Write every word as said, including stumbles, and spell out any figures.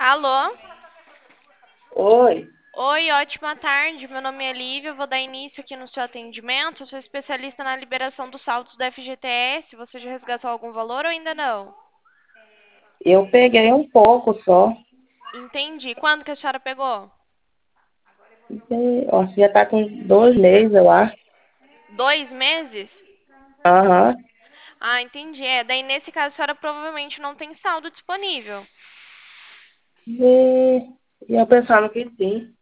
Alô? Oi, Oi, ótima tarde. Meu nome é Lívia. Eu vou dar início aqui no seu atendimento. Eu sou especialista na liberação dos saldos do F G T S. Você já resgatou algum valor ou ainda não? eu peguei um pouco só. Entendi. Quando que a senhora pegou? E, ó, já tá com dois meses, eu acho. Dois meses? Aham. Ah, entendi. É, daí nesse caso a senhora provavelmente não tem saldo disponível. E, e eu pensando que sim.